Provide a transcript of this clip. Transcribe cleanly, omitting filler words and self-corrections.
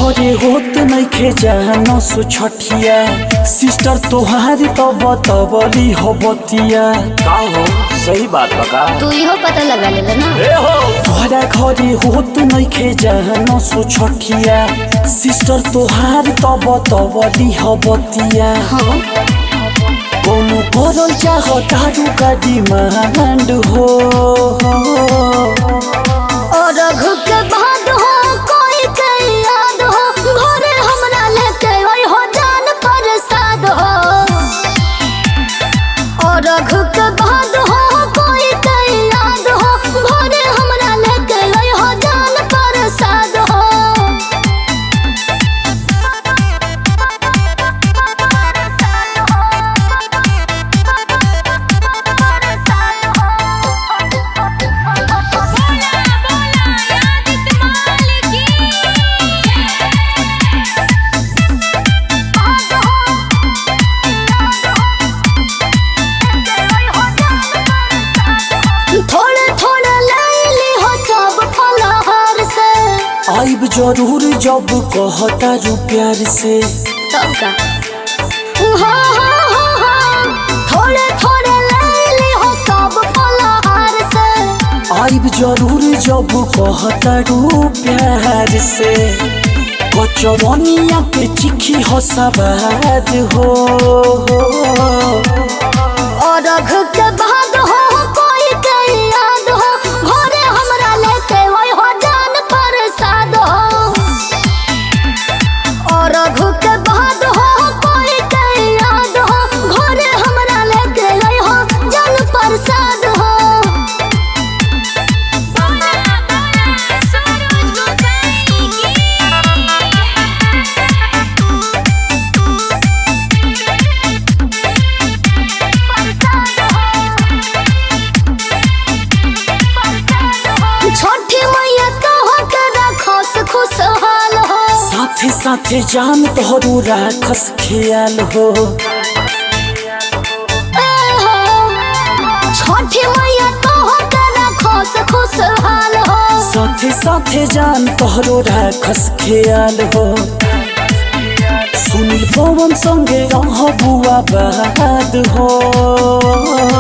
घरे होत नइखे जानो सो छठिया सिस्टर तोहारी तो बतबली हो बतिया का हो सही बात बका तू इहो पता लगा ले ना। ए हो तोहरा घरे होत नइखे जानो सो छठिया सिस्टर तोहारी तो बतबली हो बतिया हाँ कोनो करल चाहो तारू का डिमांड हो और घुक बाद हो कोई के याद हो घरे हमरा लेके ओई हो जान प्रसाद हो और घुक बाद हो कोई के याद हो घरे हमरा लेके ओई हो जान प्रसाद हो। आइब जरूर जब कहता रू प्यार से तब का थोड़े थोड़े ले ली हो सब फलहार से। आइब जरूर जब कहता रू प्यार से कचवनिया के चिखी हो सवाद हो और घुक बाद हो कोई के याद हो घरे हमरा लेके ओई हो जान प्रसाद हो और घुक बाद हो कोई के याद हो घरे हमरा लेके ओई हो जान प्रसाद हो। छोटी मैया कहो के रखस खुशहाल हो साथे साथे जान तोहरू राखस ख्याल हो छोटी मैया कहो के रखस खुशहाल हो साथे साथे जान तोहरो राखस ख्याल हो सुनील पवन संगे रह बुआ बाद हो।